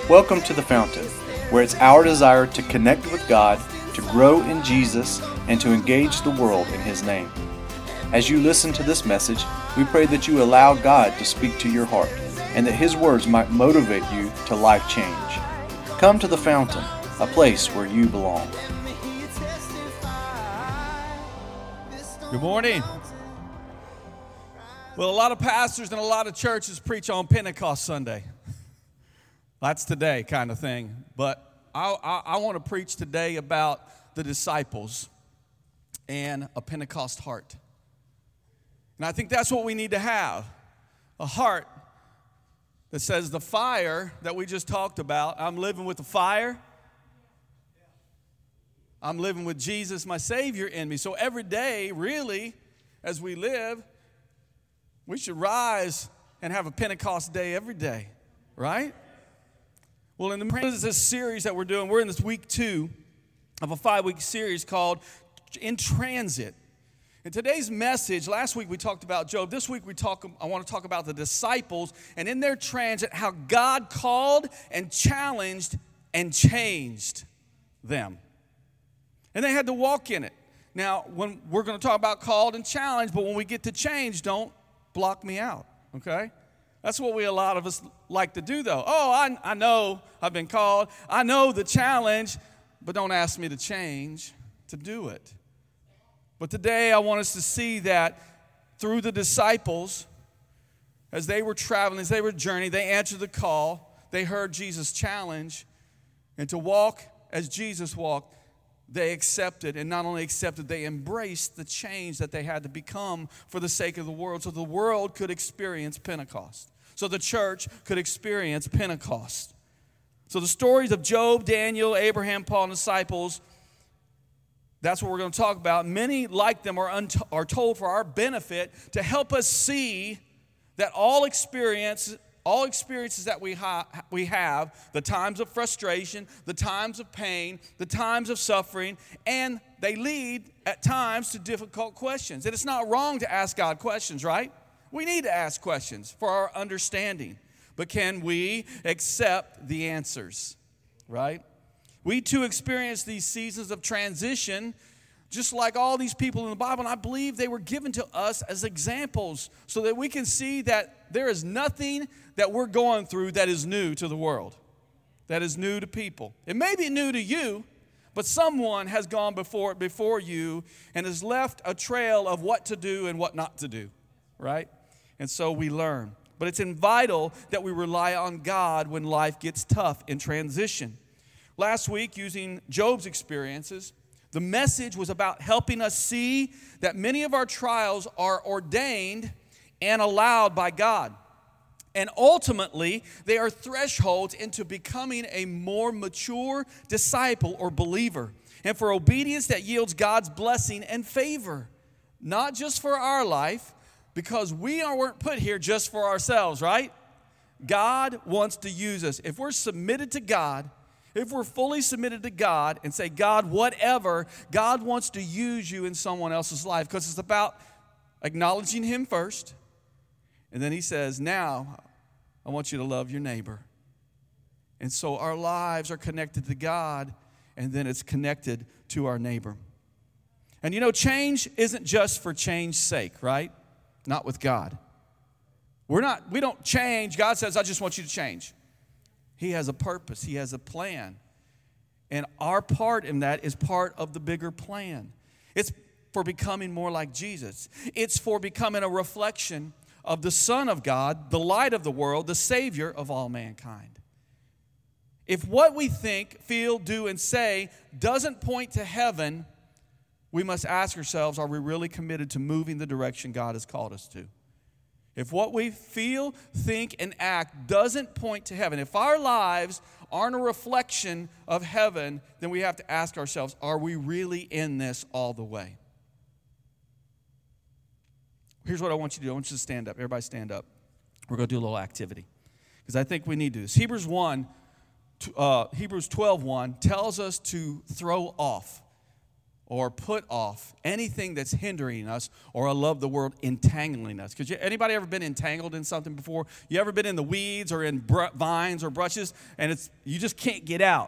Welcome to The Fountain, where it's our desire to connect with God, to grow in Jesus, and to engage the world in His name. As you listen to this message, we pray that you allow God to speak to your heart, and that His words might motivate you to life change. Come to The Fountain, a place where you belong. Good morning. Well, a lot of pastors and a lot of churches preach on Pentecost Sunday. That's today kind of thing. But I want to preach today about the disciples and a Pentecost heart. And I think that's what we need to have, a heart that says the fire that we just talked about, I'm living with the fire. I'm living with Jesus, my Savior, in me. So every day, really, as we live, we should rise and have a Pentecost day every day, right? Well, in this series that we're doing, we're in this week 2 of a 5-week series called In Transit. In today's message, last week we talked about Job. This week I want to talk about the disciples and in their transit, how God called and challenged and changed them. And they had to walk in it. Now, when we're going to talk about called and challenged, but when we get to change, don't block me out, okay? That's what a lot of us like to do, though. Oh, I know I've been called. I know the challenge, but don't ask me to change to do it. But today I want us to see that through the disciples, as they were traveling, as they were journeying, they answered the call. They heard Jesus' challenge. And to walk as Jesus walked, they accepted, and not only accepted, they embraced the change that they had to become for the sake of the world, so the world could experience Pentecost. So the church could experience Pentecost. So the stories of Job, Daniel, Abraham, Paul, and disciples, that's what we're going to talk about. Many like them are told for our benefit to help us see that all experiences that we have, the times of frustration, the times of pain, the times of suffering, and they lead at times to difficult questions. And it's not wrong to ask God questions, right? We need to ask questions for our understanding. But can we accept the answers, right? We too experience these seasons of transition just like all these people in the Bible, and I believe they were given to us as examples so that we can see that there is nothing that we're going through that is new to the world, that is new to people. It may be new to you, but someone has gone before you and has left a trail of what to do and what not to do, right? And so we learn. But it's vital that we rely on God when life gets tough in transition. Last week, using Job's experiences, the message was about helping us see that many of our trials are ordained and allowed by God. And ultimately, they are thresholds into becoming a more mature disciple or believer, and for obedience that yields God's blessing and favor, not just for our life, because we weren't put here just for ourselves, right? God wants to use us. If we're submitted to God, if we're fully submitted to God and say, God, whatever, God wants to use you in someone else's life, because it's about acknowledging Him first. And then He says, now I want you to love your neighbor. And so our lives are connected to God, and then it's connected to our neighbor. And you know, change isn't just for change's sake, right? Not with God. We don't change. God says, I just want you to change. He has a purpose. He has a plan. And our part in that is part of the bigger plan. It's for becoming more like Jesus. It's for becoming a reflection of the Son of God, the light of the world, the Savior of all mankind. If what we think, feel, do, and say doesn't point to heaven, we must ask ourselves, are we really committed to moving the direction God has called us to? If what we feel, think, and act doesn't point to heaven, if our lives aren't a reflection of heaven, then we have to ask ourselves, are we really in this all the way? Here's what I want you to do. I want you to stand up. Everybody stand up. We're going to do a little activity because I think we need to do this. Hebrews 12:1 tells us to throw off. or put off anything that's hindering us, or I love the word entangling us. Because anybody ever been entangled in something before? You ever been in the weeds or in vines or brushes, and you just can't get out?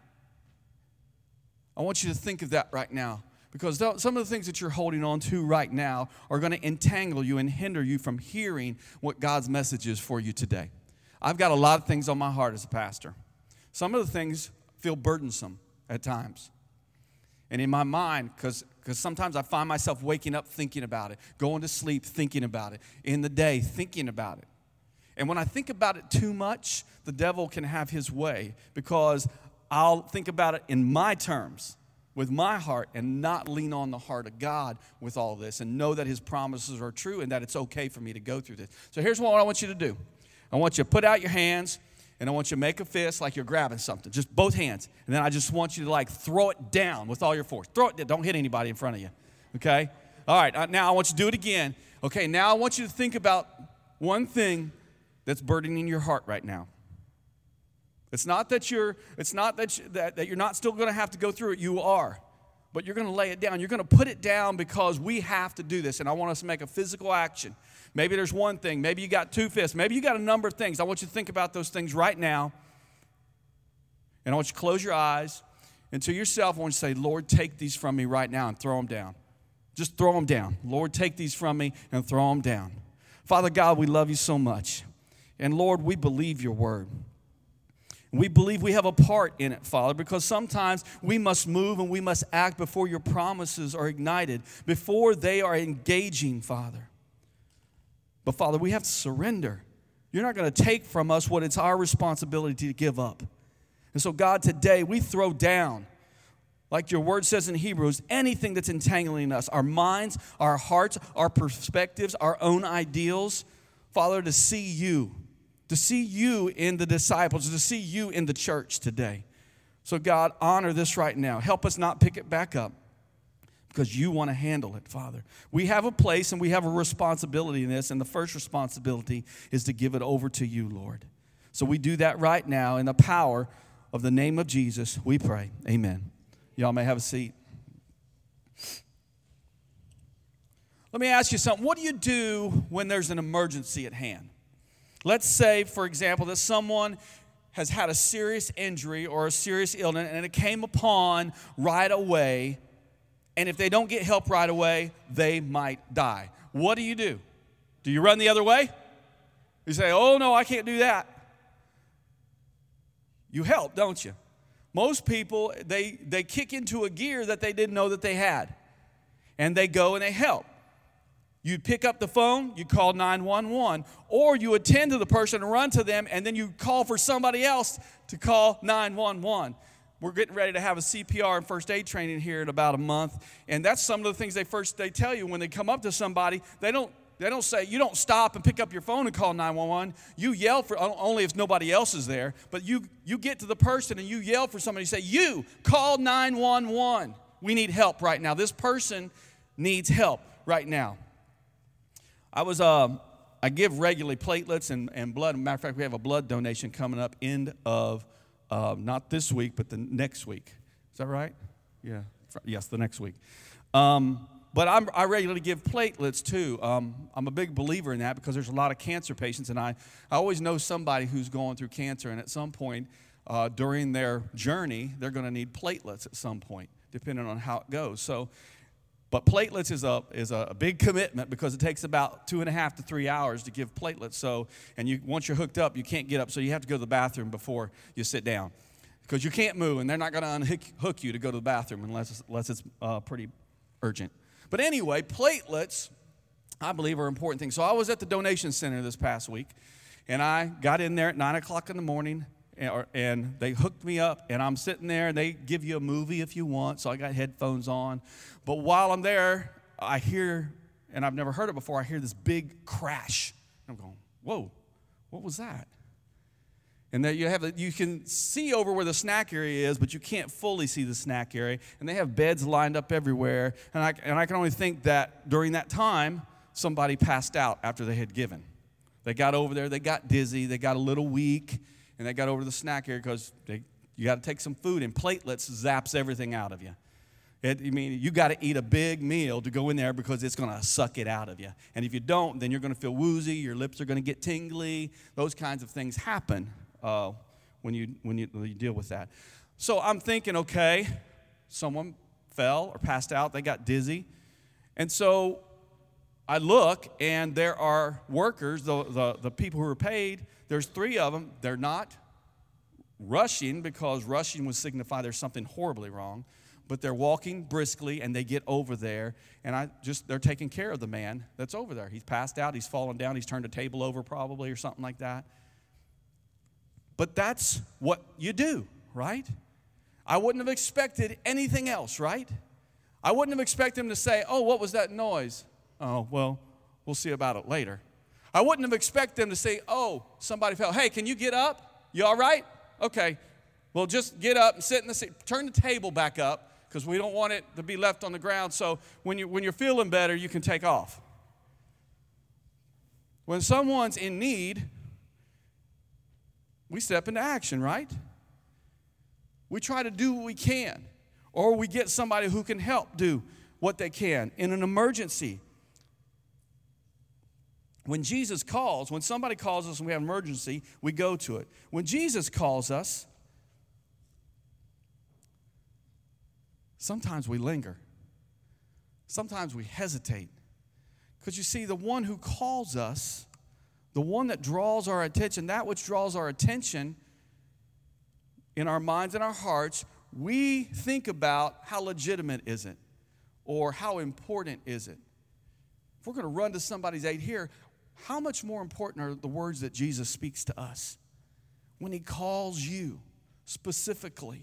I want you to think of that right now, because some of the things that you're holding on to right now are going to entangle you and hinder you from hearing what God's message is for you today. I've got a lot of things on my heart as a pastor. Some of the things feel burdensome at times. And in my mind, because sometimes I find myself waking up thinking about it, going to sleep thinking about it, in the day thinking about it. And when I think about it too much, the devil can have his way, because I'll think about it in my terms, with my heart, and not lean on the heart of God with all this, and know that his promises are true and that it's okay for me to go through this. So here's what I want you to do. I want you to put out your hands, and I want you to make a fist like you're grabbing something, just both hands. And then I just want you to throw it down with all your force. Throw it down. Don't hit anybody in front of you, okay? All right, now I want you to do it again. Okay, now I want you to think about one thing that's burdening your heart right now. It's not that you're not still going to have to go through it. You are. But you're going to lay it down. You're going to put it down because we have to do this. And I want us to make a physical action. Maybe there's one thing. Maybe you got two fists. Maybe you got a number of things. I want you to think about those things right now. And I want you to close your eyes. And to yourself, I want you to say, Lord, take these from me right now and throw them down. Just throw them down. Lord, take these from me and throw them down. Father God, we love you so much. And Lord, we believe your word. We believe we have a part in it, Father, because sometimes we must move and we must act before your promises are ignited, before they are engaging, Father. But, Father, we have to surrender. You're not going to take from us what it's our responsibility to give up. And so, God, today we throw down, like your word says in Hebrews, anything that's entangling us, our minds, our hearts, our perspectives, our own ideals, Father, to see you in the disciples, to see you in the church today. So God, honor this right now. Help us not pick it back up, because you want to handle it, Father. We have a place and we have a responsibility in this, and the first responsibility is to give it over to you, Lord. So we do that right now in the power of the name of Jesus, we pray. Amen. Y'all may have a seat. Let me ask you something. What do you do when there's an emergency at hand? Let's say, for example, that someone has had a serious injury or a serious illness, and it came upon right away, and if they don't get help right away, they might die. What do? Do you run the other way? You say, oh, no, I can't do that. You help, don't you? Most people, they kick into a gear that they didn't know that they had, and they go and they help. You pick up the phone, you call 911, or you attend to the person and run to them, and then you call for somebody else to call 911. We're getting ready to have a CPR and first aid training here in about a month, and that's some of the things they tell you when they come up to somebody. They don't say, you don't stop and pick up your phone and call 911. You yell for, only if nobody else is there, but you get to the person and you yell for somebody. You say, you call 911. We need help right now. This person needs help right now. I give regularly platelets and blood. As a matter of fact, we have a blood donation coming up end of, not this week, but the next week. Is that right? Yeah. Yes, the next week. But I regularly give platelets too. I'm a big believer in that because there's a lot of cancer patients, and I always know somebody who's going through cancer, and at some point during their journey, they're going to need platelets at some point, depending on how it goes. But platelets is a big commitment because it takes about 2.5 to 3 hours to give platelets. So, and once you're hooked up, you can't get up, so you have to go to the bathroom before you sit down because you can't move, and they're not going to unhook you to go to the bathroom unless it's pretty urgent. But anyway, platelets, I believe, are important things. So I was at the donation center this past week, and I got in there at 9 o'clock in the morning, and they hooked me up, and I'm sitting there, and they give you a movie if you want, so I got headphones on. But while I'm there, I hear, and I've never heard it before, I hear this big crash. I'm going, whoa, what was that? And then you can see over where the snack area is, but you can't fully see the snack area. And they have beds lined up everywhere. And I can only think that during that time, somebody passed out after they had given. They got over there, they got dizzy, they got a little weak, and they got over to the snack area because you got to take some food, and platelets zaps everything out of you. You got to eat a big meal to go in there because it's going to suck it out of you. And if you don't, then you're going to feel woozy. Your lips are going to get tingly. Those kinds of things happen when you deal with that. So I'm thinking, okay, someone fell or passed out. They got dizzy. And so I look, and there are workers, the people who are paid. There's 3 of them. They're not rushing because rushing would signify there's something horribly wrong. But they're walking briskly, and they get over there, and they're taking care of the man that's over there. He's passed out, he's fallen down, he's turned a table over probably or something like that. But that's what you do, right? I wouldn't have expected anything else, right? I wouldn't have expected him to say, oh, what was that noise? Oh, well, we'll see about it later. I wouldn't have expected him to say, oh, somebody fell. Hey, can you get up? You all right? Okay. Well, just get up and sit in the seat. Turn the table back up, because we don't want it to be left on the ground, so when you're feeling better, you can take off. When someone's in need, we step into action, right? We try to do what we can, or we get somebody who can help do what they can in an emergency. When Jesus calls, when somebody calls us and we have an emergency, we go to it. When Jesus calls us, sometimes we linger. Sometimes we hesitate. Because you see, the one who calls us, the one that draws our attention, that which draws our attention in our minds and our hearts, we think about how legitimate is it, or how important is it. If we're going to run to somebody's aid here, how much more important are the words that Jesus speaks to us when he calls you specifically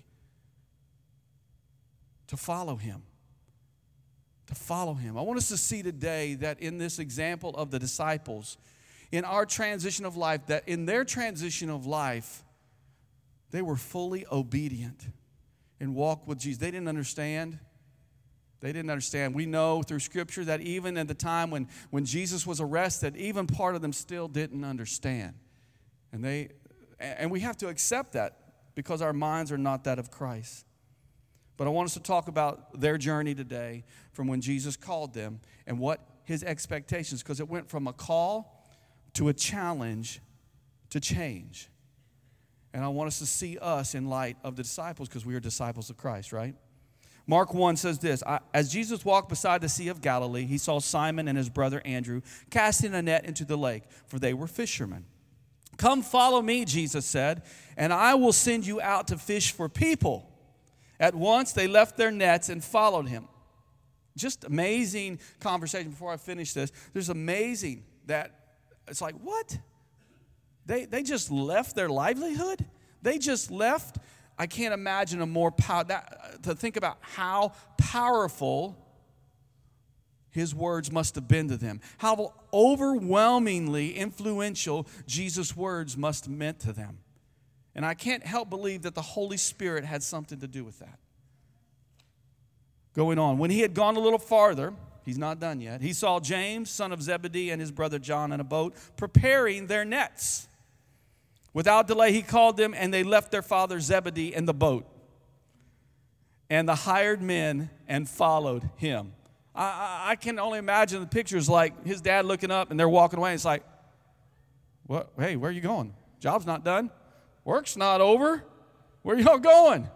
to follow him? To follow him. I want us to see today that in this example of the disciples, in our transition of life, that in their transition of life, they were fully obedient and walked with Jesus. They didn't understand. They didn't understand. We know through Scripture that even at the time when Jesus was arrested, even part of them still didn't understand. And we have to accept that because our minds are not that of Christ. But I want us to talk about their journey today from when Jesus called them and what his expectations, because it went from a call to a challenge to change. And I want us to see us in light of the disciples, because we are disciples of Christ, right? Mark 1 says this, as Jesus walked beside the Sea of Galilee, he saw Simon and his brother Andrew casting a net into the lake, for they were fishermen. Come follow me, Jesus said, and I will send you out to fish for people. At once they left their nets and followed him. Just amazing conversation. Before I finish this, there's amazing that it's like, what? They just left their livelihood? They just left. I can't imagine a more to think about how powerful his words must have been to them. How overwhelmingly influential Jesus' words must have meant to them. And I can't help believe that the Holy Spirit had something to do with that. Going on. When he had gone a little farther, he's not done yet, he saw James, son of Zebedee, and his brother John in a boat preparing their nets. Without delay, he called them, and they left their father Zebedee in the boat and the hired men and followed him. I can only imagine the pictures, like his dad looking up, and they're walking away. It's like, what? Hey, where are you going? Job's not done. Work's not over. Where are y'all going?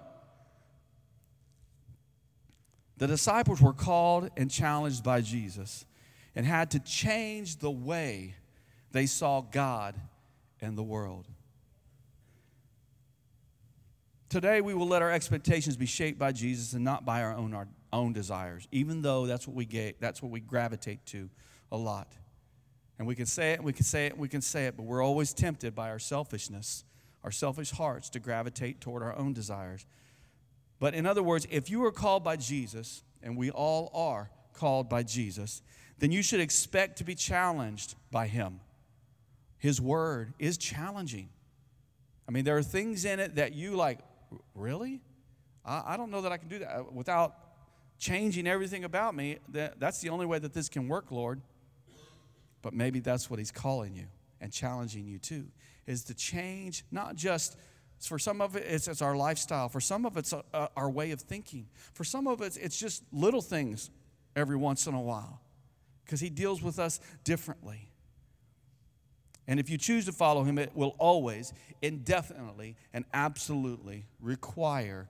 The disciples were called and challenged by Jesus and had to change the way they saw God and the world. Today, we will let our expectations be shaped by Jesus and not by our own desires, even though that's what we gravitate to a lot. And we can say it, we can say it, we can say it, but we're always tempted by our selfishness, our selfish hearts, to gravitate toward our own desires. But in other words, if you are called by Jesus, and we all are called by Jesus, then you should expect to be challenged by him. His word is challenging. I mean, there are things in it that you like, really? I don't know that I can do that without changing everything about me. That's the only way that this can work, Lord. But maybe that's what he's calling you and challenging you to, is to change not just For some of it, it's our lifestyle. For some of it's our way of thinking. For some of it, it's just little things every once in a while, because he deals with us differently. And if you choose to follow him, it will always, indefinitely, and absolutely require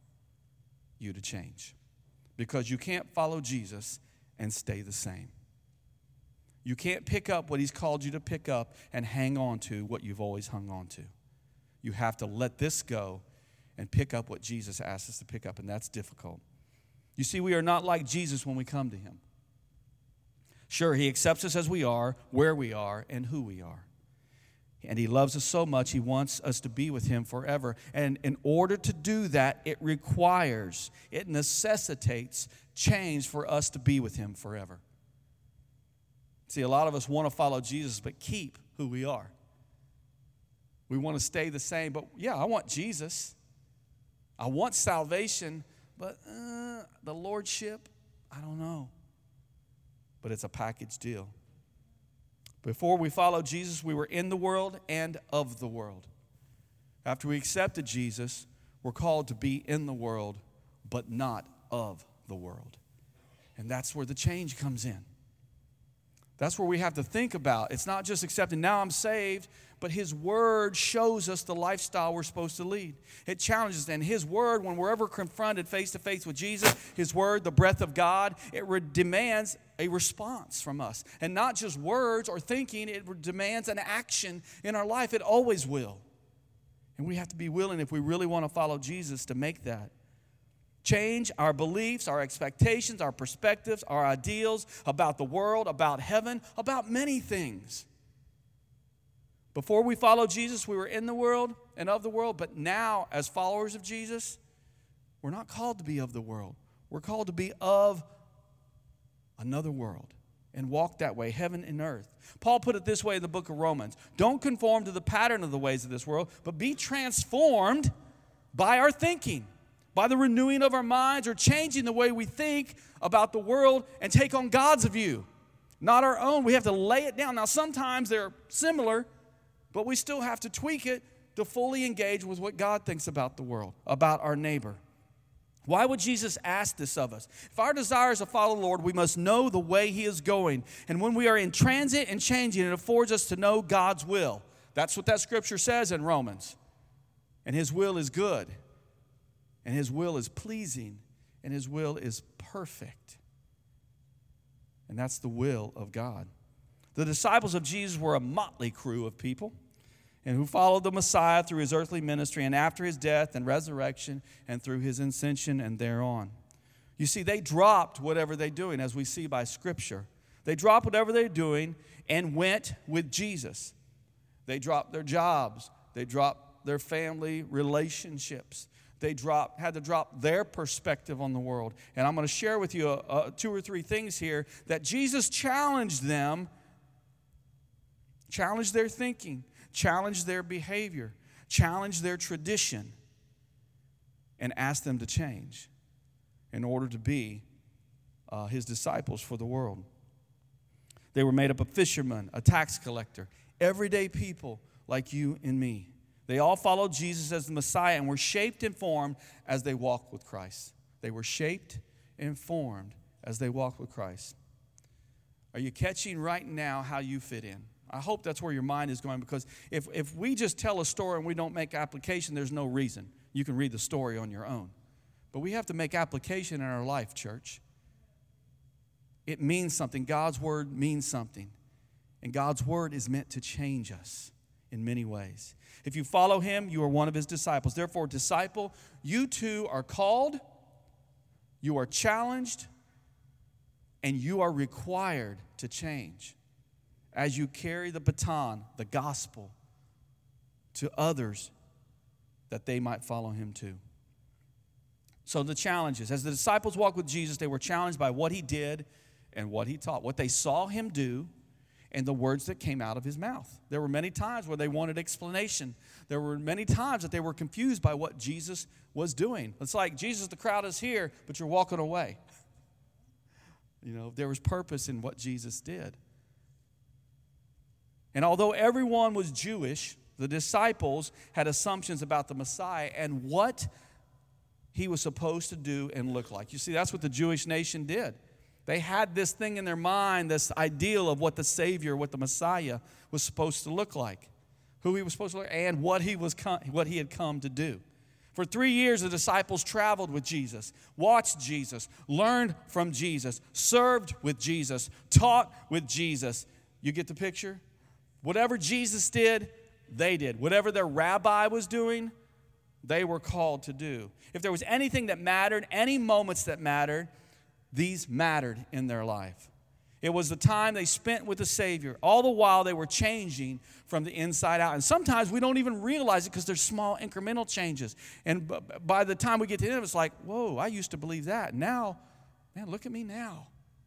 you to change. Because you can't follow Jesus and stay the same. You can't pick up what he's called you to pick up and hang on to what you've always hung on to. You have to let this go and pick up what Jesus asked us to pick up, and that's difficult. You see, we are not like Jesus when we come to him. Sure, he accepts us as we are, where we are, and who we are. And he loves us so much, he wants us to be with him forever. And in order to do that, it necessitates change for us to be with him forever. See, a lot of us want to follow Jesus, but keep who we are. We want to stay the same, but yeah, I want Jesus. I want salvation, but the lordship, I don't know. But it's a package deal. Before we followed Jesus, we were in the world and of the world. After we accepted Jesus, we're called to be in the world, but not of the world. And that's where the change comes in. That's where we have to think about. It's not just accepting, now I'm saved, but his word shows us the lifestyle we're supposed to lead. It challenges, and his word, when we're ever confronted face to face with Jesus, his word, the breath of God, it demands a response from us. And not just words or thinking, it demands an action in our life. It always will. And we have to be willing, if we really want to follow Jesus, to make that change our beliefs, our expectations, our perspectives, our ideals about the world, about heaven, about many things. Before we followed Jesus, we were in the world and of the world, but now, as followers of Jesus, we're not called to be of the world. We're called to be of another world and walk that way, heaven and earth. Paul put it this way in the book of Romans: don't conform to the pattern of the ways of this world, but be transformed by our thinking, by the renewing of our minds, or changing the way we think about the world and take on God's view, not our own. We have to lay it down. Now, sometimes they're similar, but we still have to tweak it to fully engage with what God thinks about the world, about our neighbor. Why would Jesus ask this of us? If our desire is to follow the Lord, we must know the way he is going. And when we are in transit and changing, it affords us to know God's will. That's what that scripture says in Romans. And his will is good. And his will is pleasing, and his will is perfect. And that's the will of God. The disciples of Jesus were a motley crew of people, and who followed the Messiah through his earthly ministry and after his death and resurrection and through his ascension and thereon. You see, they dropped whatever they're doing, as we see by Scripture. They dropped whatever they're doing and went with Jesus. They dropped their jobs. They dropped their family relationships. They had to drop their perspective on the world. And I'm going to share with you 2 or 3 things here that Jesus challenged them, challenged their thinking, challenged their behavior, challenged their tradition, and asked them to change in order to be his disciples for the world. They were made up of fishermen, a tax collector, everyday people like you and me. They all followed Jesus as the Messiah and were shaped and formed as they walked with Christ. They were shaped and formed as they walked with Christ. Are you catching right now how you fit in? I hope that's where your mind is going, because if we just tell a story and we don't make application, there's no reason. You can read the story on your own. But we have to make application in our life, church. It means something. God's word means something. And God's word is meant to change us in many ways. If you follow him, you are one of his disciples. Therefore, disciple, you too are called, you are challenged, and you are required to change as you carry the baton, the gospel, to others that they might follow him too. So the challenges. As the disciples walked with Jesus, they were challenged by what he did and what he taught, what they saw him do, and the words that came out of his mouth. There were many times where they wanted explanation. There were many times that they were confused by what Jesus was doing. It's like, Jesus, the crowd is here, but you're walking away. You know, there was purpose in what Jesus did. And although everyone was Jewish, The disciples had assumptions about the Messiah and what he was supposed to do and look like. You see, that's what the Jewish nation did. They had this thing in their mind, this ideal of what the Savior, what the Messiah was supposed to look like, who he was supposed to look like, and what he had come to do. For 3 years, the disciples traveled with Jesus, watched Jesus, learned from Jesus, served with Jesus, taught with Jesus. You get the picture? Whatever Jesus did, they did. Whatever their rabbi was doing, they were called to do. If there was anything that mattered, any moments that mattered, these mattered in their life. It was the time they spent with the Savior. All the while they were changing from the inside out. And sometimes we don't even realize it because there's small incremental changes. And by the time we get to the end, it's like, whoa, I used to believe that. Now, man, look at me now.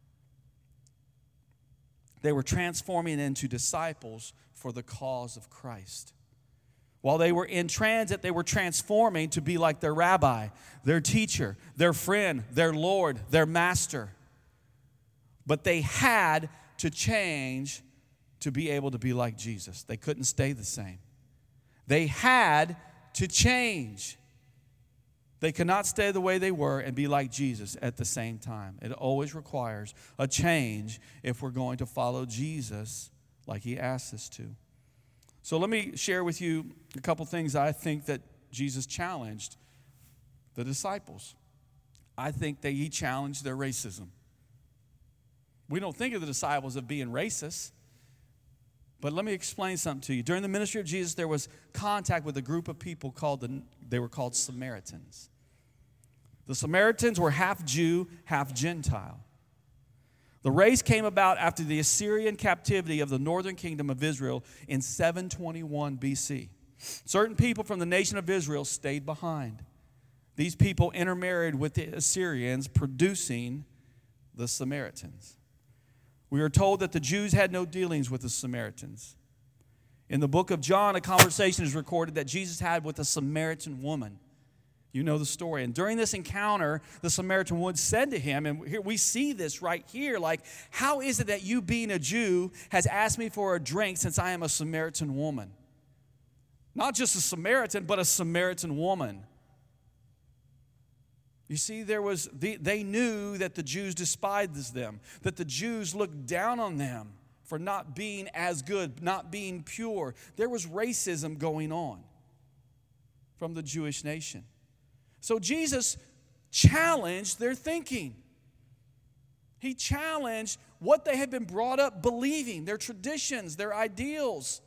They were transforming into disciples for the cause of Christ. While they were in transit, they were transforming to be like their rabbi, their teacher, their friend, their Lord, their master. But they had to change to be able to be like Jesus. They couldn't stay the same. They had to change. They could not stay the way they were and be like Jesus at the same time. It always requires a change if we're going to follow Jesus like he asked us to. So let me share with you a couple things I think that Jesus challenged the disciples. I think that he challenged their racism. We don't think of the disciples of being racist, but let me explain something to you. During the ministry of Jesus, there was contact with a group of people they were called Samaritans. The Samaritans were half Jew, half Gentile. The race came about after the Assyrian captivity of the northern kingdom of Israel in 721 BC. Certain people from the nation of Israel stayed behind. These people intermarried with the Assyrians, producing the Samaritans. We are told that the Jews had no dealings with the Samaritans. In the book of John, a conversation is recorded that Jesus had with a Samaritan woman. You know the story. And during this encounter, the Samaritan woman said to him, and here we see this right here, like, how is it that you, being a Jew, has asked me for a drink since I am a Samaritan woman? Not just a Samaritan, but a Samaritan woman. You see, they knew that the Jews despised them, that the Jews looked down on them for not being as good, not being pure. There was racism going on from the Jewish nation. So Jesus challenged their thinking. He challenged what they had been brought up believing, their traditions, their ideals.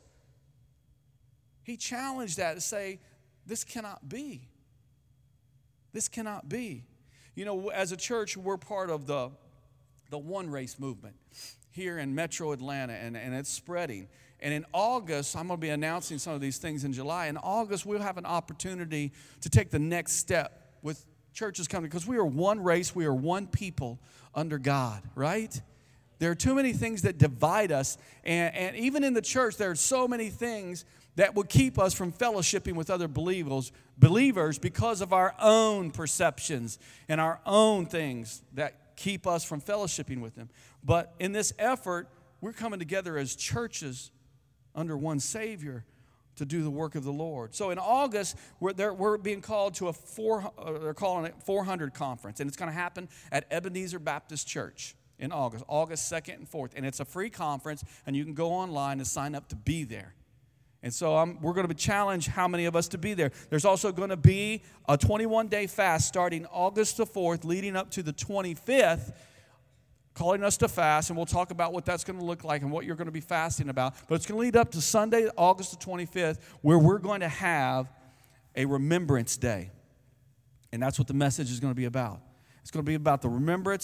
He challenged that to say, this cannot be. This cannot be. You know, as a church, we're part of the One Race movement here in Metro Atlanta, and it's spreading. And in August, I'm going to be announcing some of these things in July. In August, we'll have an opportunity to take the next step with churches coming, because we are one race, we are one people under God, right? There are too many things that divide us, and even in the church, there are so many things that would keep us from fellowshipping with other believers because of our own perceptions and our own things that keep us from fellowshipping with them. But in this effort, we're coming together as churches under one Savior to do the work of the Lord. So in August, we're being called to they're calling it 400 conference, and it's going to happen at Ebenezer Baptist Church in August 2nd and 4th. And it's a free conference, and you can go online and sign up to be there. And so we're going to challenge how many of us to be there. There's also going to be a 21-day fast starting August the 4th, leading up to the 25th, calling us to fast, and we'll talk about what that's going to look like and what you're going to be fasting about. But it's going to lead up to Sunday, August the 25th, where we're going to have a remembrance day. And that's what the message is going to be about. It's going to be about the remembrance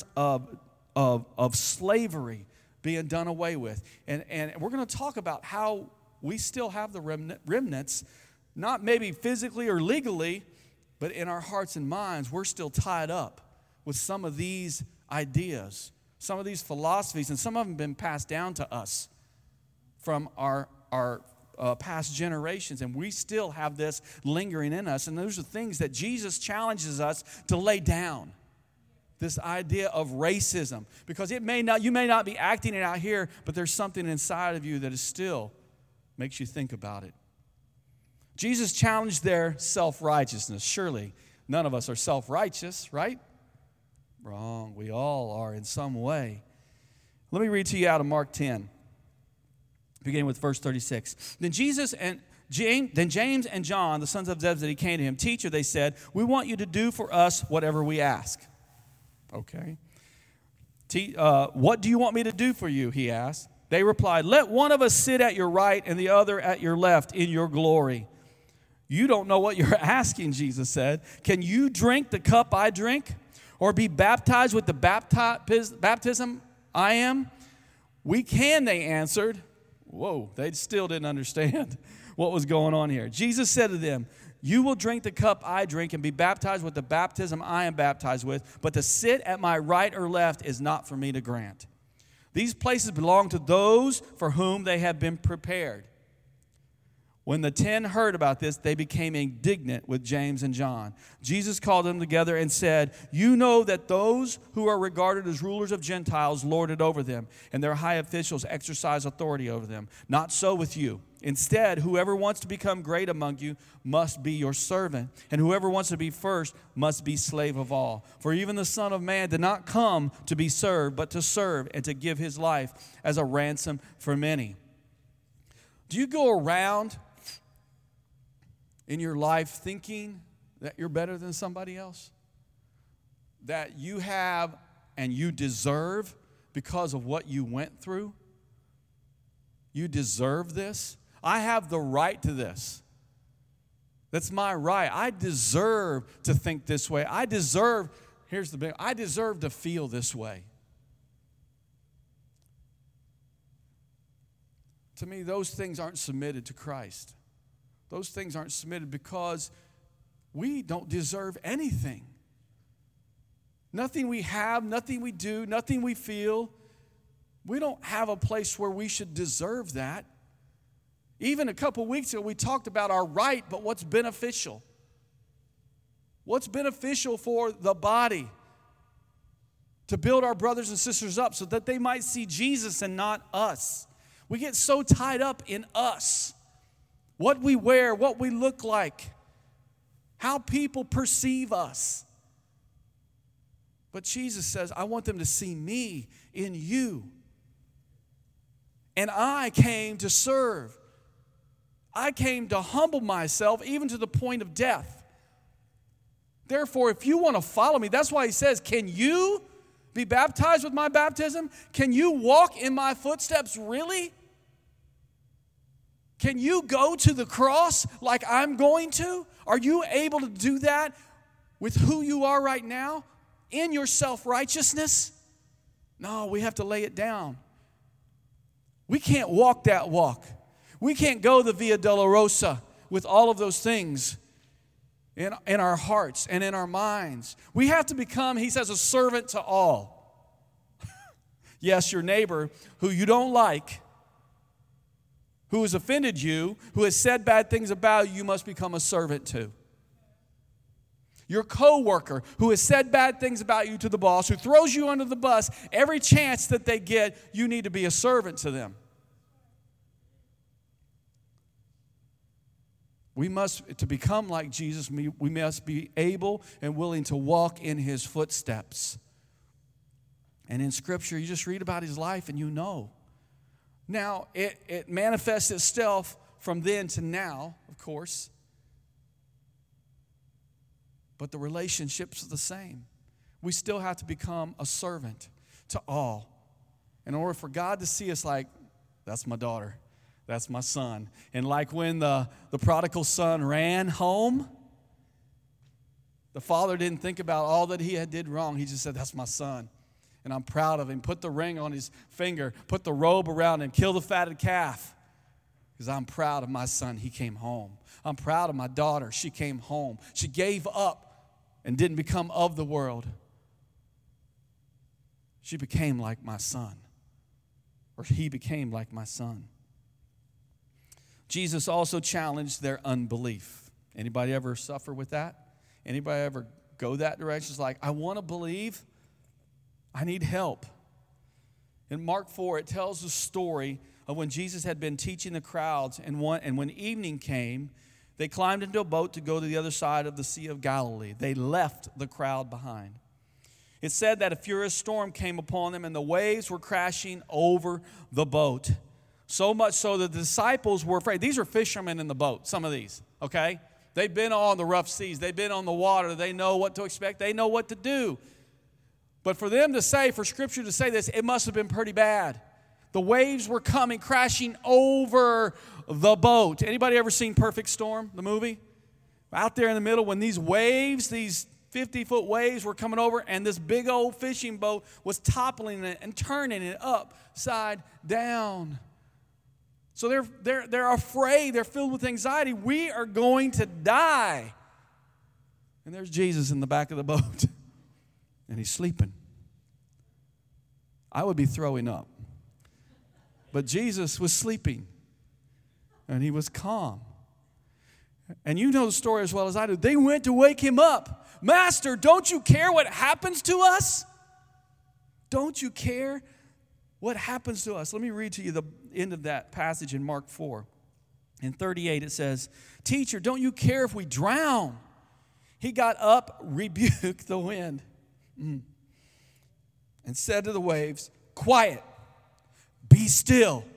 of slavery being done away with. And we're going to talk about how we still have the remnants, not maybe physically or legally, but in our hearts and minds, we're still tied up with some of these ideas, some of these philosophies, and some of them have been passed down to us from our past generations, and we still have this lingering in us. And those are things that Jesus challenges us to lay down. This idea of racism, because you may not be acting it out here, but there's something inside of you that is still makes you think about it. Jesus challenged their self-righteousness. Surely none of us are self-righteous, right? Wrong. We all are in some way. Let me read to you out of Mark 10, beginning with verse 36. Then James and John, the sons of Zebedee, came to him. Teacher, they said, we want you to do for us whatever we ask. Okay. What do you want me to do for you? He asked. They replied, let one of us sit at your right and the other at your left in your glory. You don't know what you're asking, Jesus said. Can you drink the cup I drink, or be baptized with the baptism I am? We can, they answered. Whoa, they still didn't understand what was going on here. Jesus said to them, you will drink the cup I drink and be baptized with the baptism I am baptized with, but to sit at my right or left is not for me to grant. These places belong to those for whom they have been prepared. When the 10 heard about this, they became indignant with James and John. Jesus called them together and said, you know that those who are regarded as rulers of Gentiles lord it over them, and their high officials exercise authority over them. Not so with you. Instead, whoever wants to become great among you must be your servant, and whoever wants to be first must be slave of all. For even the Son of Man did not come to be served, but to serve and to give his life as a ransom for many. Do you go around in your life thinking that you're better than somebody else? That you have and you deserve because of what you went through? You deserve this? I have the right to this. That's my right. I deserve to think this way. I deserve to feel this way. To me, those things aren't submitted to Christ. Those things aren't submitted because we don't deserve anything. Nothing we have, nothing we do, nothing we feel. We don't have a place where we should deserve that. Even a couple weeks ago, we talked about our right, but what's beneficial? What's beneficial for the body? To build our brothers and sisters up so that they might see Jesus and not us. We get so tied up in us. What we wear, what we look like, how people perceive us. But Jesus says, I want them to see me in you. And I came to serve. I came to humble myself even to the point of death. Therefore, if you want to follow me, that's why he says, can you be baptized with my baptism? Can you walk in my footsteps really? Can you go to the cross like I'm going to? Are you able to do that with who you are right now in your self-righteousness? No, we have to lay it down. We can't walk that walk. We can't go the Via Dolorosa with all of those things in our hearts and in our minds. We have to become, he says, a servant to all. Yes, your neighbor who you don't like, who has offended you, who has said bad things about you, you must become a servant to. Your coworker who has said bad things about you to the boss, who throws you under the bus, every chance that they get, you need to be a servant to them. To become like Jesus, we must be able and willing to walk in his footsteps. And in Scripture, you just read about his life and you know. Now, it manifests itself from then to now, of course. But the relationships are the same. We still have to become a servant to all. In order for God to see us like, that's my daughter, that's my son. And like when the prodigal son ran home, the father didn't think about all that he had did wrong. He just said, that's my son. And I'm proud of him. Put the ring on his finger. Put the robe around him. Kill the fatted calf. Because I'm proud of my son. He came home. I'm proud of my daughter. She came home. She gave up and didn't become of the world. She became like my son. Or he became like my son. Jesus also challenged their unbelief. Anybody ever suffer with that? Anybody ever go that direction? It's like, I want to believe. I need help. In Mark 4, it tells the story of when Jesus had been teaching the crowds, and when evening came, They climbed into a boat to go to the other side of the Sea of Galilee. They left the crowd behind. It said that a furious storm came upon them, and the waves were crashing over the boat. So much so that the disciples were afraid. These are fishermen in the boat, some of these, okay? They've been on the rough seas. They've been on the water. They know what to expect. They know what to do. But for them to say, for Scripture to say this, it must have been pretty bad. The waves were coming, crashing over the boat. Anybody ever seen Perfect Storm, the movie? Out there in the middle, when these waves, these 50-foot waves were coming over, and this big old fishing boat was toppling it and turning it upside down. So they're afraid. They're filled with anxiety. We are going to die. And there's Jesus in the back of the boat, and he's sleeping. I would be throwing up. But Jesus was sleeping, and he was calm. And you know the story as well as I do. They went to wake him up. Master, don't you care what happens to us? Don't you care what happens to us? Let me read to you the end of that passage in Mark 4. In 38 it says, Teacher, don't you care if we drown? He got up, rebuked the wind, and said to the waves, Quiet, be still.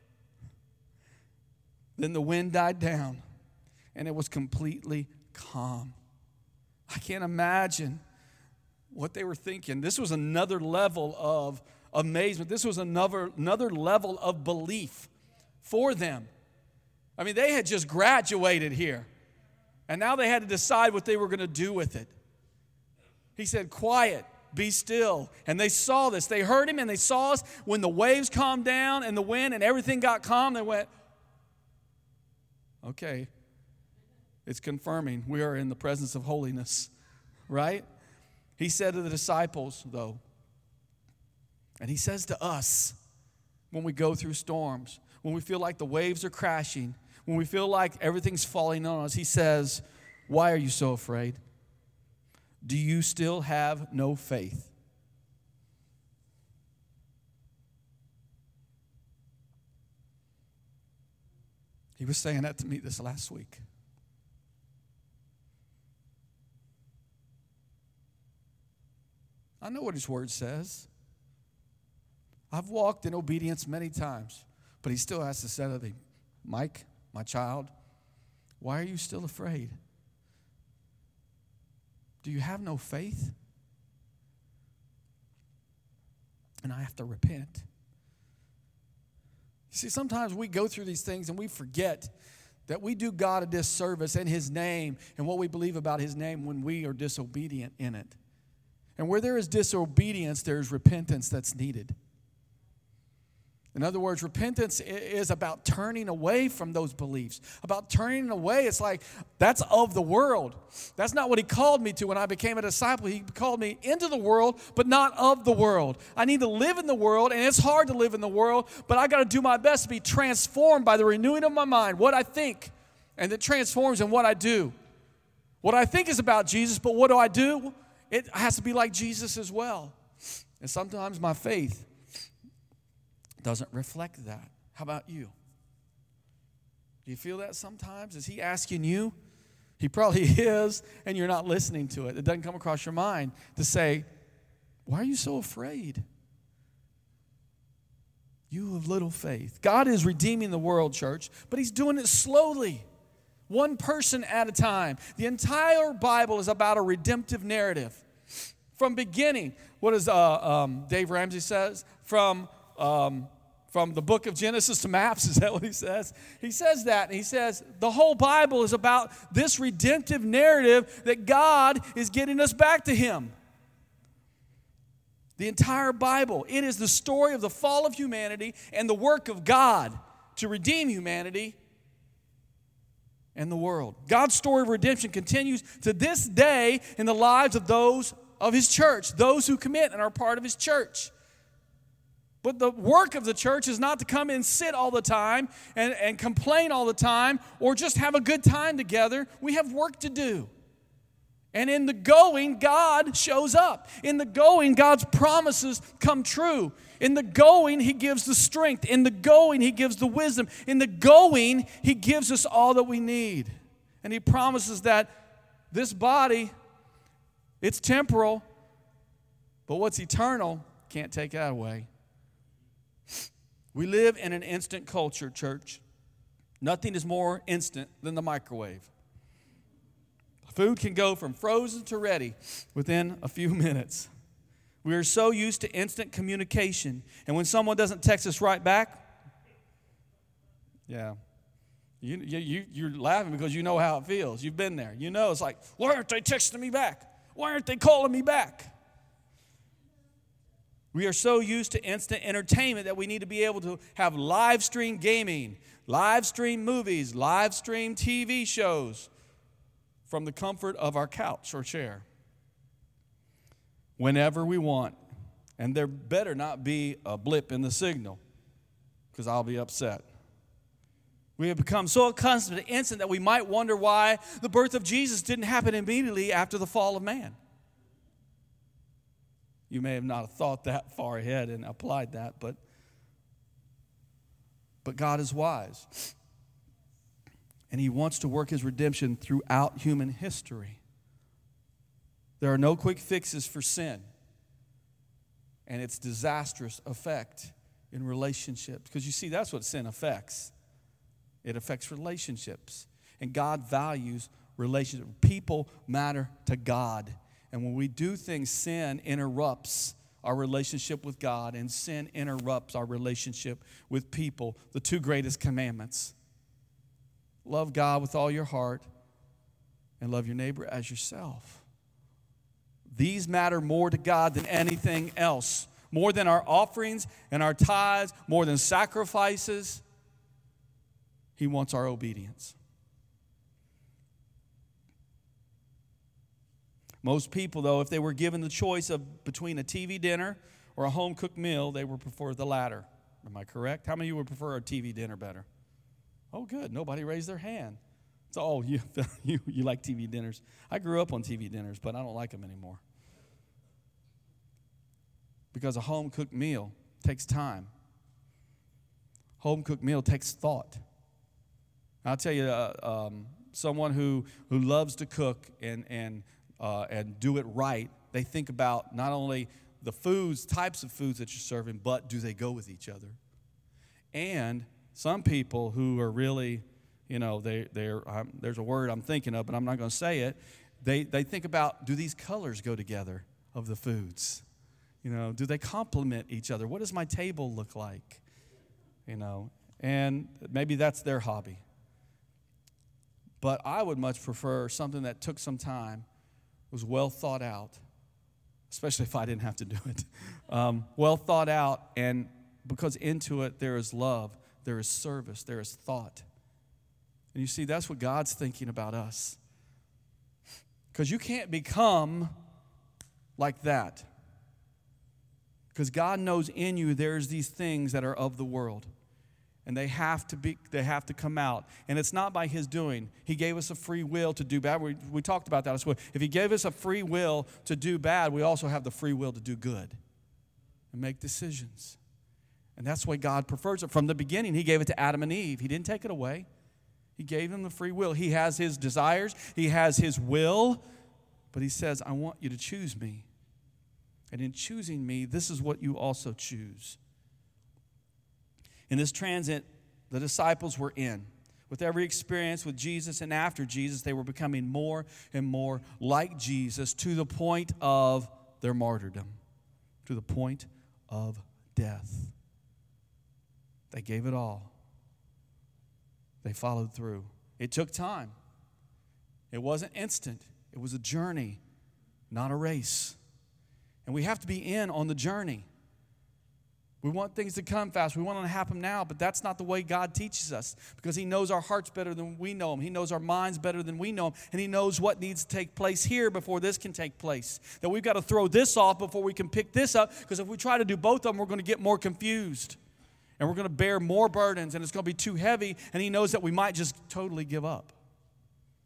Then the wind died down, and it was completely calm. I can't imagine what they were thinking. This was another level of amazement. This was another level of belief for them. I mean, they had just graduated here, and now they had to decide what they were going to do with it. He said, Quiet, be still. And they saw this. They heard him and they saw us. When the waves calmed down and the wind and everything got calm, they went, okay, it's confirming we are in the presence of holiness, right? He said to the disciples, though, and he says to us when we go through storms, when we feel like the waves are crashing, when we feel like everything's falling on us, he says, why are you so afraid? Do you still have no faith? He was saying that to me this last week. I know what his word says. I've walked in obedience many times, but he still has to say to me, Mike, my child, why are you still afraid? Do you have no faith? And I have to repent. You see, sometimes we go through these things and we forget that we do God a disservice in his name and what we believe about his name when we are disobedient in it. And where there is disobedience, there is repentance that's needed. In other words, repentance is about turning away from those beliefs, about turning away. It's like, that's of the world. That's not what he called me to when I became a disciple. He called me into the world, but not of the world. I need to live in the world, and it's hard to live in the world, but I got to do my best to be transformed by the renewing of my mind, what I think, and it transforms in what I do. What I think is about Jesus, but what do I do? It has to be like Jesus as well. And sometimes my faith doesn't reflect that. How about you? Do you feel that sometimes? Is he asking you? He probably is, and you're not listening to it. It doesn't come across your mind to say, why are you so afraid? You have little faith. God is redeeming the world, church, but he's doing it slowly, one person at a time. The entire Bible is about a redemptive narrative. From beginning, what does Dave Ramsey says? From the book of Genesis to maps, is that what he says? He says that, and he says the whole Bible is about this redemptive narrative that God is getting us back to him. The entire Bible, it is the story of the fall of humanity and the work of God to redeem humanity and the world. God's story of redemption continues to this day in the lives of those of his church, those who commit and are part of his church. But the work of the church is not to come and sit all the time and complain all the time or just have a good time together. We have work to do. And in the going, God shows up. In the going, God's promises come true. In the going, he gives the strength. In the going, he gives the wisdom. In the going, he gives us all that we need. And he promises that this body, it's temporal, but what's eternal can't take that away. We live in an instant culture, church. Nothing is more instant than the microwave. Food can go from frozen to ready within a few minutes. We are so used to instant communication. And when someone doesn't text us right back, yeah, you're laughing because you know how it feels. You've been there. You know, it's like, why aren't they texting me back? Why aren't they calling me back? We are so used to instant entertainment that we need to be able to have live stream gaming, live stream movies, live stream TV shows from the comfort of our couch or chair whenever we want. And there better not be a blip in the signal, because I'll be upset. We have become so accustomed to instant that we might wonder why the birth of Jesus didn't happen immediately after the fall of man. You may have not thought that far ahead and applied that, but God is wise. And he wants to work his redemption throughout human history. There are no quick fixes for sin and its disastrous effect in relationships. Because you see, that's what sin affects. It affects relationships. And God values relationships. People matter to God. And when we do things, sin interrupts our relationship with God, and sin interrupts our relationship with people. The two greatest commandments. Love God with all your heart and love your neighbor as yourself. These matter more to God than anything else. More than our offerings and our tithes, more than sacrifices. He wants our obedience. Most people, though, if they were given the choice of between a TV dinner or a home-cooked meal, they would prefer the latter. Am I correct? How many of you would prefer a TV dinner better? Oh, good. Nobody raised their hand. So, you like TV dinners. I grew up on TV dinners, but I don't like them anymore. Because a home-cooked meal takes time. Home-cooked meal takes thought. I'll tell you, someone who loves to cook and do it right, they think about not only the types of foods that you're serving, but do they go with each other? And some people who are really, there's a word I'm thinking of, but I'm not going to say it. They think about, do these colors go together of the foods? Do they complement each other? What does my table look like? And maybe that's their hobby. But I would much prefer something that took some time, was well thought out, especially if I didn't have to do it. Well thought out, and because into it there is love, there is service, there is thought. And you see, that's what God's thinking about us. Because you can't become like that. Because God knows in you there's these things that are of the world. And they have to come out. And it's not by his doing. He gave us a free will to do bad. We talked about that as well. If he gave us a free will to do bad, we also have the free will to do good and make decisions. And that's why God prefers it. From the beginning, he gave it to Adam and Eve. He didn't take it away. He gave them the free will. He has his desires. He has his will. But he says, I want you to choose me. And in choosing me, this is what you also choose. In this transit, the disciples were in. With every experience with Jesus and after Jesus, they were becoming more and more like Jesus to the point of their martyrdom, to the point of death. They gave it all. They followed through. It took time. It wasn't instant. It was a journey, not a race. And we have to be in on the journey. We want things to come fast. We want them to happen now, but that's not the way God teaches us, because he knows our hearts better than we know them. He knows our minds better than we know them, and he knows what needs to take place here before this can take place. That we've got to throw this off before we can pick this up, because if we try to do both of them, we're going to get more confused, and we're going to bear more burdens, and it's going to be too heavy, and he knows that we might just totally give up.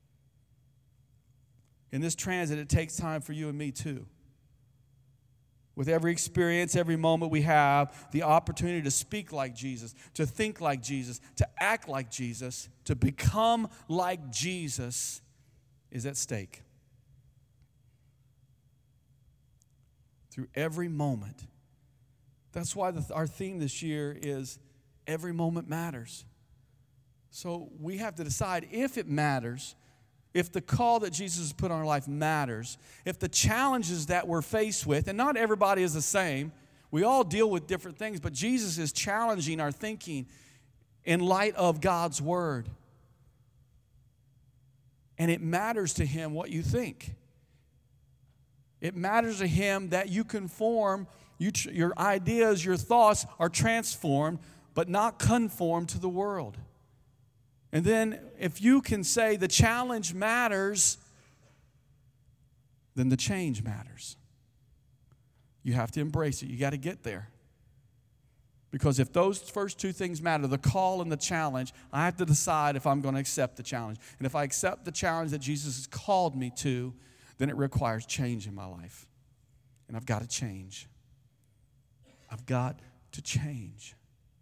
In this transit, it takes time for you and me too. With every experience, every moment we have, the opportunity to speak like Jesus, to think like Jesus, to act like Jesus, to become like Jesus is at stake. Through every moment. That's why our theme this year is every moment matters. So we have to decide if it matters, if the call that Jesus has put on our life matters, if the challenges that we're faced with, and not everybody is the same, we all deal with different things, but Jesus is challenging our thinking in light of God's word. And it matters to him what you think. It matters to him that you conform, your ideas, your thoughts are transformed, but not conformed to the world. And then if you can say the challenge matters, then the change matters. You have to embrace it. You got to get there. Because if those first two things matter, the call and the challenge, I have to decide if I'm going to accept the challenge. And if I accept the challenge that Jesus has called me to, then it requires change in my life. And I've got to change. I've got to change.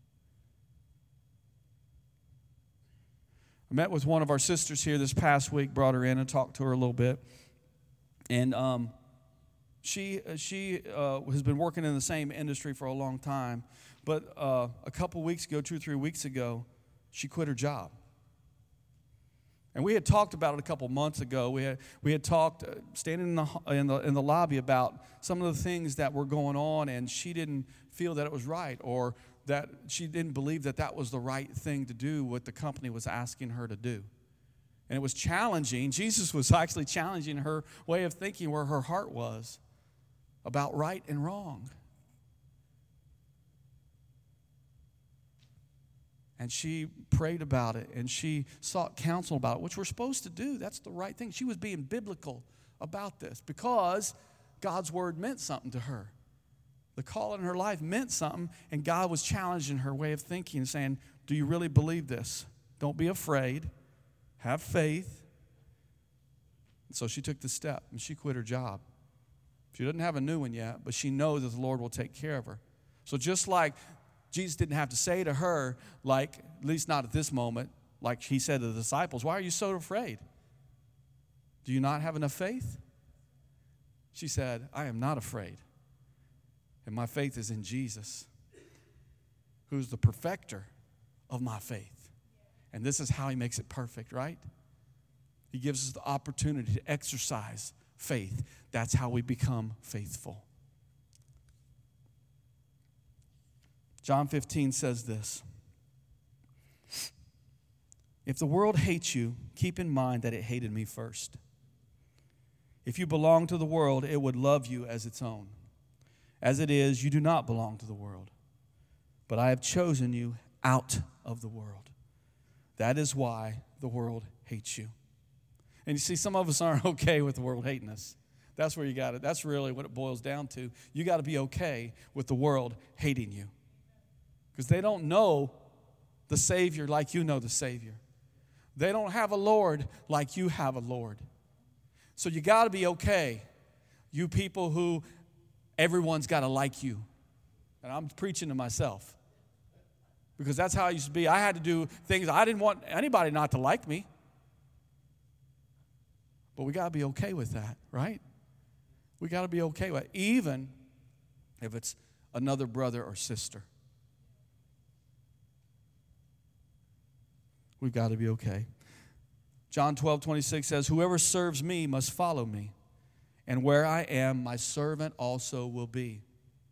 I met with one of our sisters here this past week, brought her in and talked to her a little bit. And she has been working in the same industry for a long time. But a couple weeks ago, 2 or 3 weeks ago, she quit her job. And we had talked about it a couple months ago. We had talked standing in the lobby about some of the things that were going on, and she didn't feel that it was right, or that she didn't believe that that was the right thing to do, what the company was asking her to do. And it was challenging. Jesus was actually challenging her way of thinking, where her heart was about right and wrong. And she prayed about it, and she sought counsel about it, which we're supposed to do. That's the right thing. She was being biblical about this because God's word meant something to her. The call in her life meant something, and God was challenging her way of thinking, saying, do you really believe this? Don't be afraid. Have faith. And so she took the step, and she quit her job. She doesn't have a new one yet, but she knows that the Lord will take care of her. So just like Jesus didn't have to say to her, like, at least not at this moment, like he said to the disciples, why are you so afraid? Do you not have enough faith? She said, I am not afraid. And my faith is in Jesus, who's the perfecter of my faith. And this is how he makes it perfect, right? He gives us the opportunity to exercise faith. That's how we become faithful. John 15 says this. If the world hates you, keep in mind that it hated me first. If you belong to the world, it would love you as its own. As it is, you do not belong to the world, but I have chosen you out of the world. That is why the world hates you. And you see, some of us aren't okay with the world hating us. That's where you got it. That's really what it boils down to. You got to be okay with the world hating you. Because they don't know the Savior like you know the Savior. They don't have a Lord like you have a Lord. So you got to be okay. You people who everyone's got to like you. And I'm preaching to myself. Because that's how I used to be. I had to do things. I didn't want anybody not to like me. But we got to be okay with that, right? We got to be okay with it, even if it's another brother or sister. We've got to be okay. John 12:26 says, whoever serves me must follow me, and where I am, my servant also will be.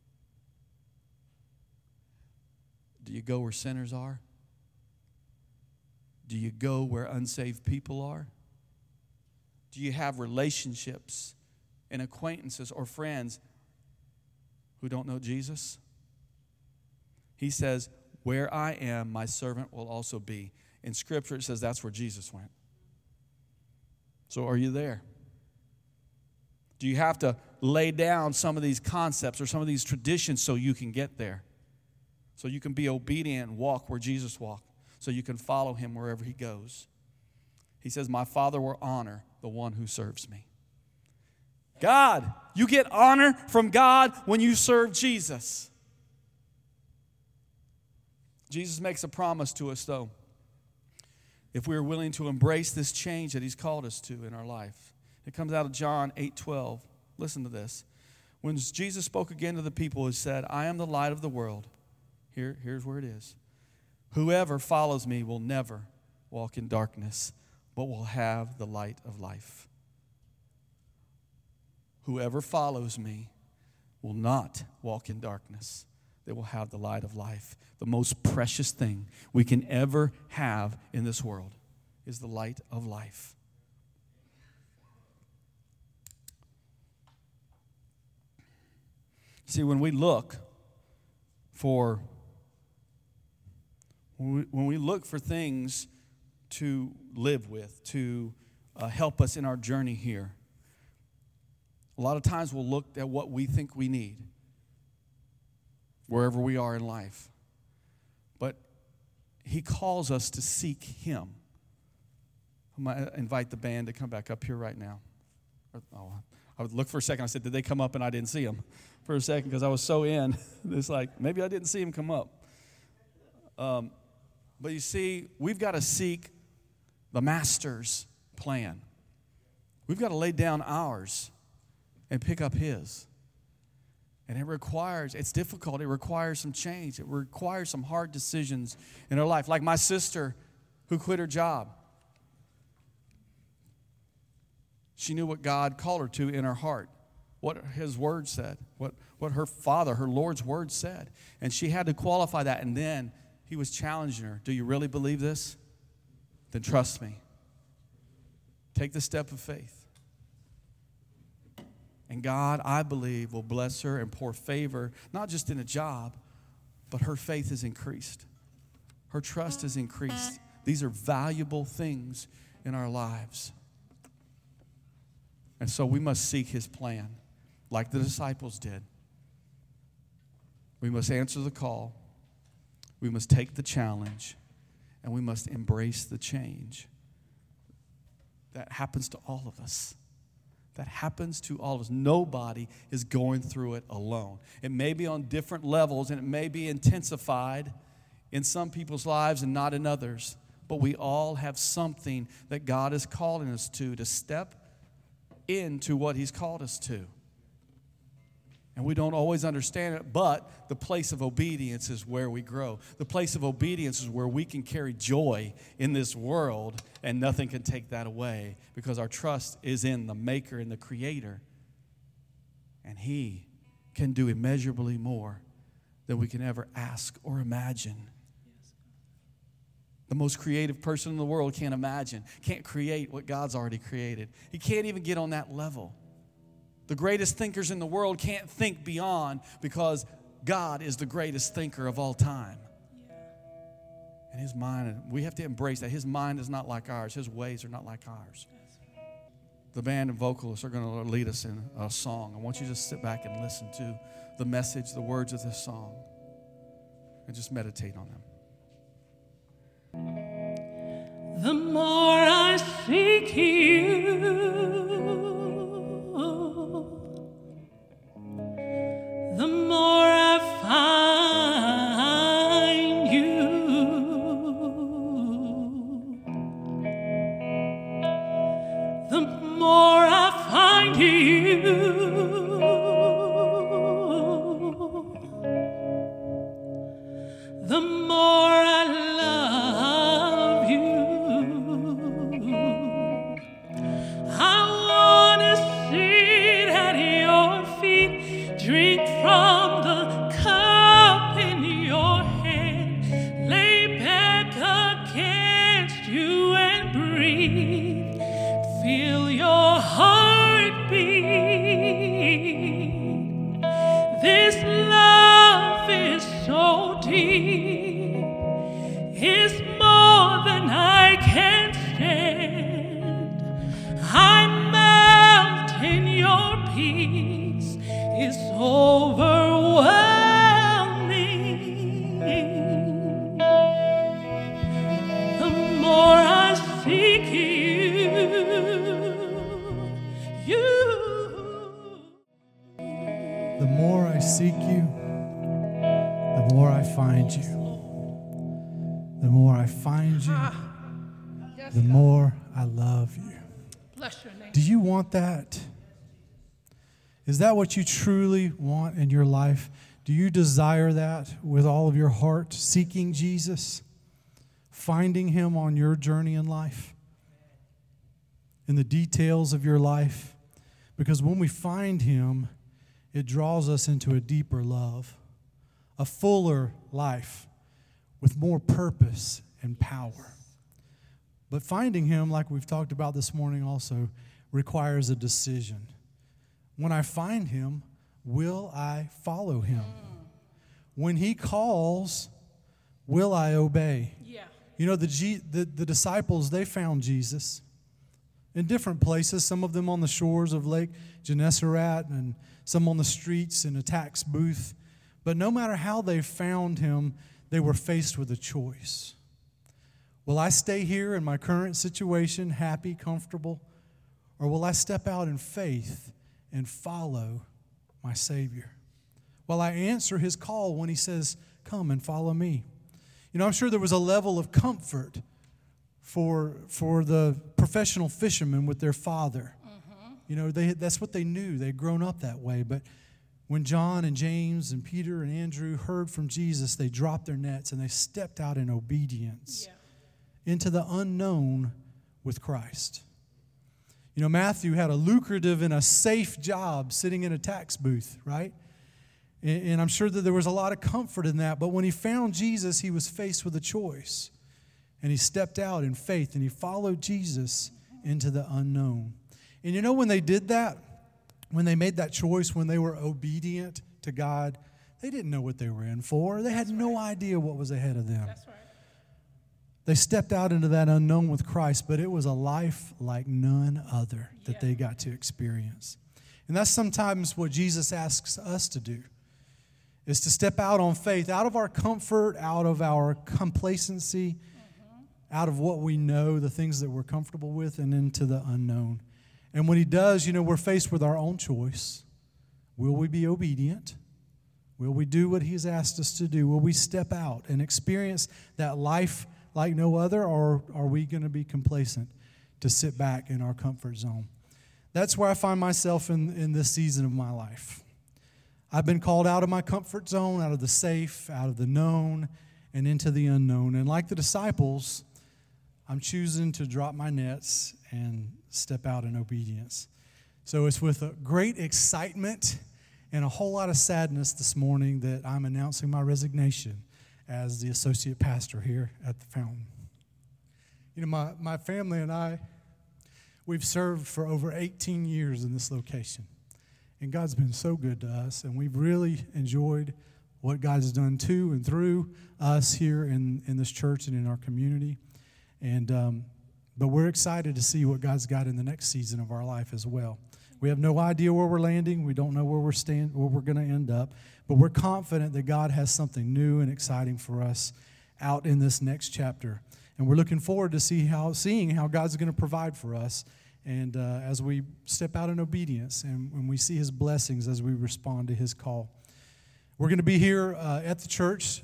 Do you go where sinners are? Do you go where unsaved people are? Do you have relationships and acquaintances or friends who don't know Jesus? He says, where I am, my servant will also be. In Scripture, it says that's where Jesus went. So are you there? Do you have to lay down some of these concepts or some of these traditions so you can get there? So you can be obedient and walk where Jesus walked. So you can follow him wherever he goes. He says, my Father will honor the one who serves me. God. You get honor from God when you serve Jesus. Jesus makes a promise to us, though, if we are willing to embrace this change that He's called us to in our life. It comes out of John 8:12. Listen to this. When Jesus spoke again to the people, He said, I am the light of the world. Here's where it is. Whoever follows me will never walk in darkness, but will have the light of life. Whoever follows me will not walk in darkness. They will have the light of life. The most precious thing we can ever have in this world is the light of life. See, when we look for things to live with, to help us in our journey here, a lot of times we'll look at what we think we need wherever we are in life. But He calls us to seek Him. I might invite the band to come back up here right now. I would look for a second. I said, did they come up? And I didn't see them for a second because I was so in. It's like, maybe I didn't see them come up. But you see, we've got to seek the Master's plan. We've got to lay down ours and pick up His. And it's difficult. It requires some change. It requires some hard decisions in our life. Like my sister who quit her job. She knew what God called her to in her heart, what His Word said, what her Father, her Lord's Word said. And she had to qualify that. And then He was challenging her. Do you really believe this? Then trust me. Take the step of faith. And God, I believe, will bless her and pour favor, not just in a job, but her faith is increased. Her trust is increased. These are valuable things in our lives. And so we must seek His plan, like the disciples did. We must answer the call. We must take the challenge. And we must embrace the change. That happens to all of us. That happens to all of us. Nobody is going through it alone. It may be on different levels, and it may be intensified in some people's lives and not in others. But we all have something that God is calling us to step into what He's called us to. And we don't always understand it, but the place of obedience is where we grow. The place of obedience is where we can carry joy in this world, and nothing can take that away because our trust is in the Maker and the Creator. And He can do immeasurably more than we can ever ask or imagine. The most creative person in the world can't imagine, can't create what God's already created. He can't even get on that level. The greatest thinkers in the world can't think beyond because God is the greatest thinker of all time. And His mind, we have to embrace that. His mind is not like ours. His ways are not like ours. The band and vocalists are going to lead us in a song. I want you to just sit back and listen to the message, the words of this song, and just meditate on them. The more I seek You, the more I find You. The more I find You, the more I love You. I want to sit at Your feet, drink from the cup in Your hand, lay back against You and breathe, feel Your heartbeat. This love is so deep, it's more than I can stand. I melt in Your peace, it's overwhelming. The more I seek You, the more I love you. Bless your name. Do you want that? Is that what you truly want in your life? Do you desire that with all of your heart, seeking Jesus, finding him on your journey in life, in the details of your life? Because when we find him, it draws us into a deeper love, a fuller life with more purpose and power. But finding him, like we've talked about this morning also, requires a decision. When I find him, will I follow him? When he calls, will I obey? Yeah. You know, the disciples, they found Jesus in different places, some of them on the shores of Lake Gennesaret and some on the streets in a tax booth. But no matter how they found him, they were faced with a choice. Will I stay here in my current situation, happy, comfortable, or will I step out in faith and follow my Savior? Will I answer his call when he says, come and follow me? You know, I'm sure there was a level of comfort for the professional fishermen with their father. You know, that's what they knew. They'd grown up that way. But when John and James and Peter and Andrew heard from Jesus, they dropped their nets and they stepped out in obedience into the unknown with Christ. You know, Matthew had a lucrative and a safe job sitting in a tax booth, right? And I'm sure that there was a lot of comfort in that. But when he found Jesus, he was faced with a choice. And he stepped out in faith and he followed Jesus into the unknown. And you know, when they did that, when they made that choice, when they were obedient to God, they didn't know what they were in for. They had no idea what was ahead of them. That's right. They stepped out into that unknown with Christ, but it was a life like none other that they got to experience. And that's sometimes what Jesus asks us to do, is to step out on faith, out of our comfort, out of our complacency, out of what we know, the things that we're comfortable with, and into the unknown. And when he does, you know, we're faced with our own choice. Will we be obedient? Will we do what he's asked us to do? Will we step out and experience that life like no other, or are we going to be complacent to sit back in our comfort zone? That's where I find myself in this season of my life. I've been called out of my comfort zone, out of the safe, out of the known, and into the unknown. And like the disciples, I'm choosing to drop my nets and step out in obedience. So it's with a great excitement and a whole lot of sadness this morning that I'm announcing my resignation as the associate pastor here at the Fountain. You know, my family and I, we've served for over 18 years in this location. And God's been so good to us, and we've really enjoyed what God's done to and through us here in this church and in our community. And but we're excited to see what God's got in the next season of our life as well. We have no idea where we're landing. We don't know where we're going to end up. But we're confident that God has something new and exciting for us out in this next chapter. And we're looking forward to seeing how God's going to provide for us. And as we step out in obedience and when we see his blessings as we respond to his call. We're going to be here at the church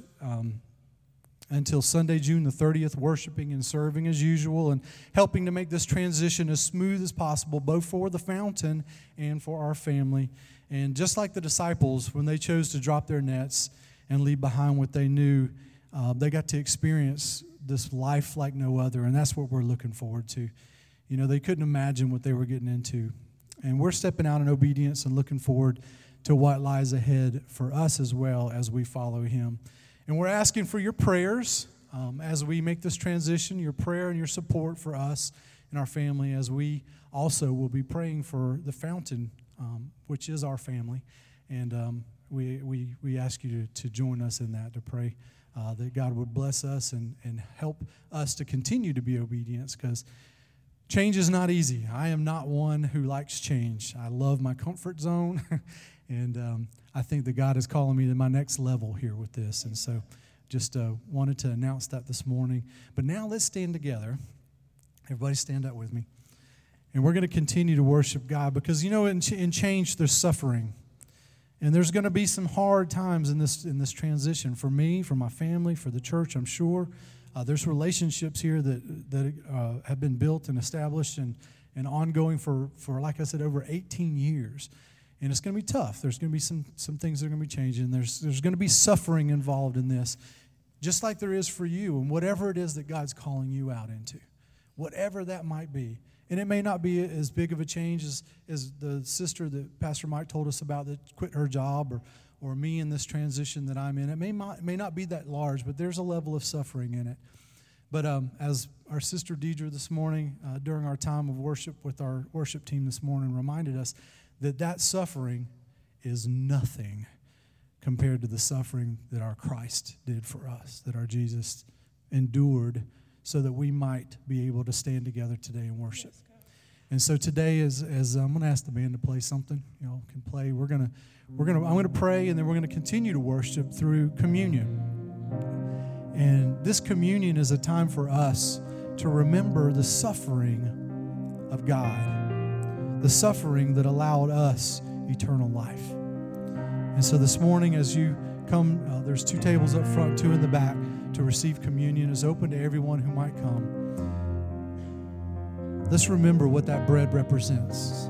until Sunday, June the 30th, worshiping and serving as usual and helping to make this transition as smooth as possible, both for the Fountain and for our family. And just like the disciples, when they chose to drop their nets and leave behind what they knew, they got to experience this life like no other, and that's what we're looking forward to. You know, they couldn't imagine what they were getting into. And we're stepping out in obedience and looking forward to what lies ahead for us as well as we follow him. And we're asking for your prayers as we make this transition, your prayer and your support for us and our family, as we also will be praying for the Fountain, which is our family. And we ask you to join us in that, to pray that God would bless us and help us to continue to be obedient, because change is not easy. I am not one who likes change. I love my comfort zone, and I think that God is calling me to my next level here with this. And so just wanted to announce that this morning. But now let's stand together. Everybody stand up with me. And we're going to continue to worship God because, you know, in change there's suffering. And there's going to be some hard times in this transition for me, for my family, for the church, I'm sure. There's relationships here that have been built and established and ongoing for, like I said, over 18 years. And it's going to be tough. There's going to be some things that are going to be changing. There's going to be suffering involved in this, just like there is for you and whatever it is that God's calling you out into, whatever that might be. And it may not be as big of a change as the sister that Pastor Mike told us about that quit her job, or me in this transition that I'm in. It may not be that large, but there's a level of suffering in it. But as our sister Deidre this morning, during our time of worship with our worship team this morning, reminded us that suffering is nothing compared to the suffering that our Christ did for us, that our Jesus endured so that we might be able to stand together today and worship. And so today, as I'm going to ask the band to play something, can play. I'm going to pray, and then we're going to continue to worship through communion. And this communion is a time for us to remember the suffering of God, the suffering that allowed us eternal life. And so this morning, as you come, there's 2 tables up front, 2 in the back, to receive communion. Is open to everyone who might come. Let's remember what that bread represents.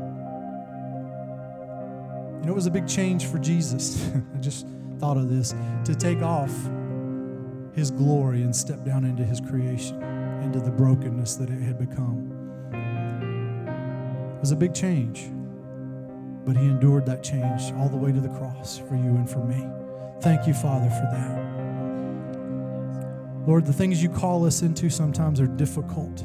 It was a big change for Jesus. I just thought of this, to take off his glory and step down into his creation, into the brokenness that it had become. It was a big change, but he endured that change all the way to the cross for you and for me. Thank you, Father, for that. Lord, the things you call us into sometimes are difficult.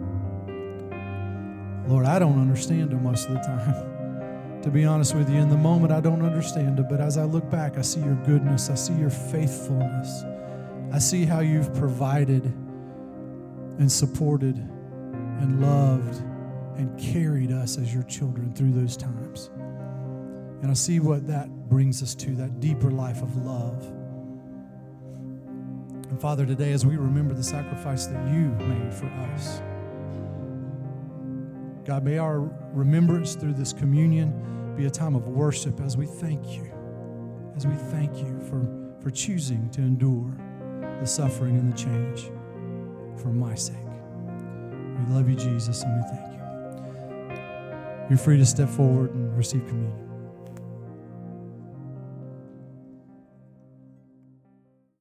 Lord, I don't understand them most of the time. To be honest with you, in the moment I don't understand it, but as I look back, I see your goodness, I see your faithfulness. I see how you've provided and supported and loved and carried us as your children through those times. And I see what that brings us to, that deeper life of love. And Father, today as we remember the sacrifice that you made for us, God, may our remembrance through this communion be a time of worship as we thank you for choosing to endure the suffering and the change for my sake. We love you, Jesus, and we thank you. You're free to step forward and receive communion.